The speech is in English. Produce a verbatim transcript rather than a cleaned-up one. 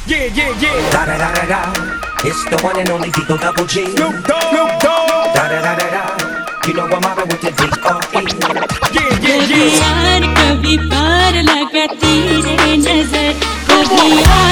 Yeah, yeah, yeah. Da da da da da. It's the one and only Digo Double G. Snoop Dogg. Snoop Dogg. Da da da da da. You know I'm mobbing with the D R E. Yeah, yeah, yeah. कभी यार कभी पार लगा तेरे नजर कभी यार